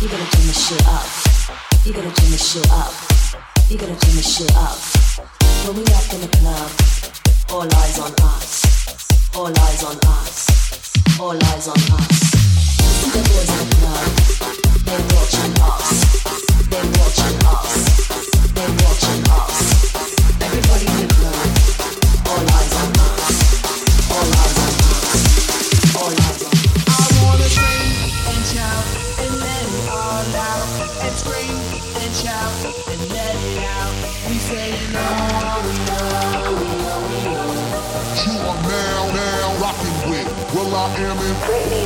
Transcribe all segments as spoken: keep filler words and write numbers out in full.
You gotta turn the shit up. You gotta turn the shit up. You gotta turn the shit up. When we up in the club, all eyes on us. All eyes on us. All eyes on us. You see the boys in the club, they watching us. They watching us. They watching us. Everybody in the club, all eyes on us. All eyes on us. All eyes on us. I wanna scream and shout and let it all out. And scream and shout and let it out. We say no, we know, we know, we know. You are now, now rocking with Will I Am in Britney,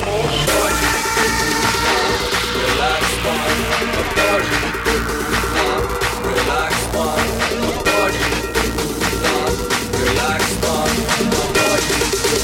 Relax, man, the party. Relax, man, the party. Relax, man, the party.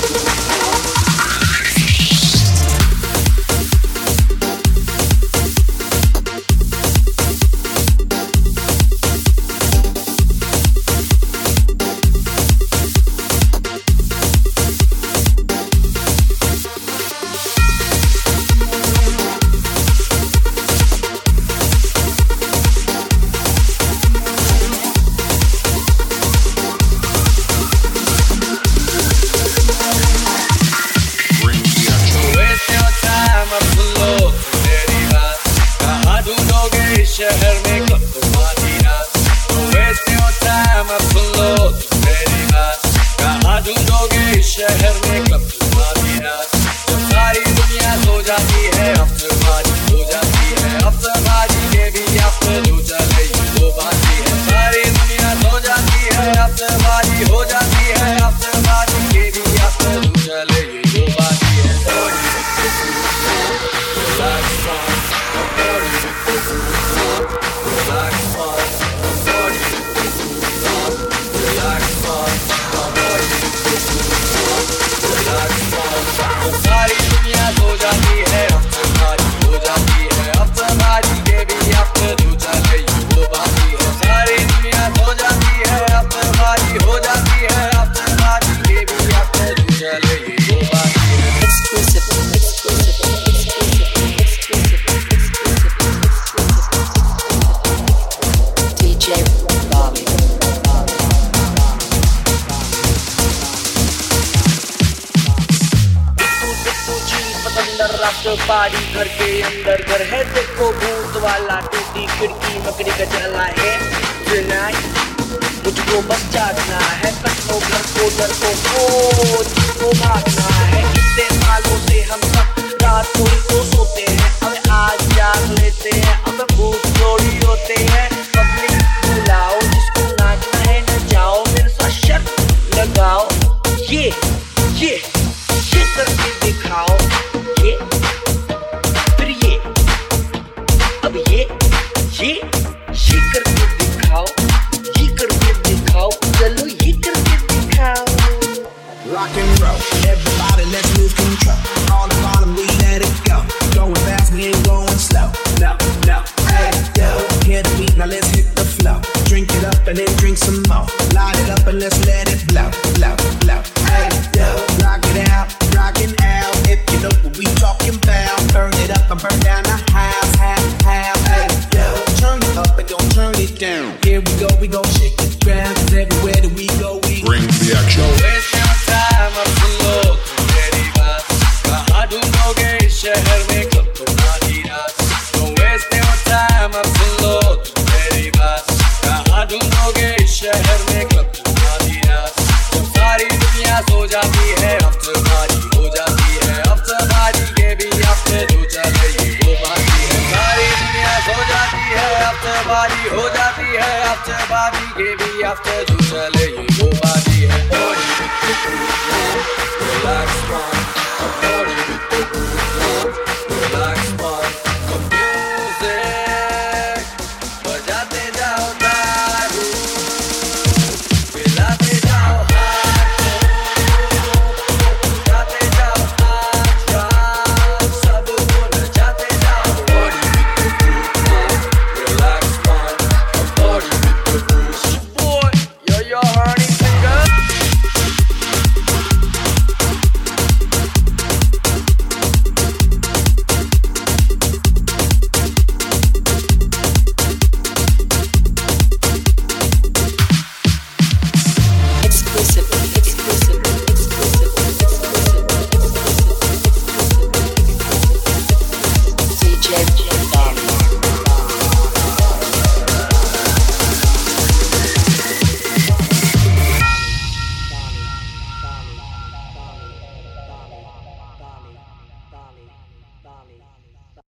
शहर में कब तुम्हारी रात तो वैसे होता है मैं सुन लो मेरी बात कहाँ ढूंढोगे इस शहर में कब तुम्हारी रात जब सारी दुनिया सो जाती है अफ्तरबाजी हो जाती है अफ्तरबाजी के भी अफ्तर जो चले वो बाती है सारी दुनिया सो जाती है अफ्तरबाजी हो जाती है अफ्तरबाजी के भी अफ्तर जो चले वो बाती है Relax, man, party. Relax, man, party. Relax, man, तो सारी दुनिया सो जाती है अफ्तरबाजी हो जाती है अफ्तरबाजी के भी अफ्तर जो चले वो बाती है सारी दुनिया सो जाती है अफ्तरबाजी हो जाती है अफ्तरबाजी के भी अफ्तर जो चले वो बाती है Exclusive, exclusive, exclusive, exclusive, exclusive. D J Bobby. After party घर के अंदर घर है देखो भूत वाला टूटी खिड़की मकड़ी का जला है tonight मुझको बस जागना है कसो घर को डर को को भागना है इतने सालों से हम सब रात को ही तो सोते हैं अब आज जाग लेते हैं अब भूत थोड़ी होते हैं पब्लिक बुलाओ जिसको नाचना है न जाओ मेरे साथ शर्त लगाओ ये ये ये करके दिखाओ ये फिर ये अब ये ये ये करके दिखाओ ये करके दिखाओ चलो ये करके दिखाओ Rock and roll, everybody let's lose control. On the bottom we let it go. Going fast, we ain't going slow. No, no, hey, yo, hear the beat, now let's hit the flow. Drink it up and then drink some more. Light it up and let's let it blow, blow, blow. Hey, yo, rock it out, rockin' out. If you know what we talking about, burn it up and burn down the house, house, house. Hey, yo, turn it up and don't turn it down. Here we go, we gon' shake the ground, 'cause everywhere that we go, we Bring the action. शहर में कब तुम्हारी रात तो वैसे होता है मैं सुन लो मेरी बात कहाँ ढूंढोगे इस शहर में कब तुम्हारी रात जब सारी दुनिया सो जाती है अफ्तरबाजी हो जाती है अफ्तरबाजी के भी अफ्तर जो चले वो बाती है सारी दुनिया सो जाती है अफ्तरबाजी हो जाती है अफ्तरबाजी के भी अफ्तर जो चले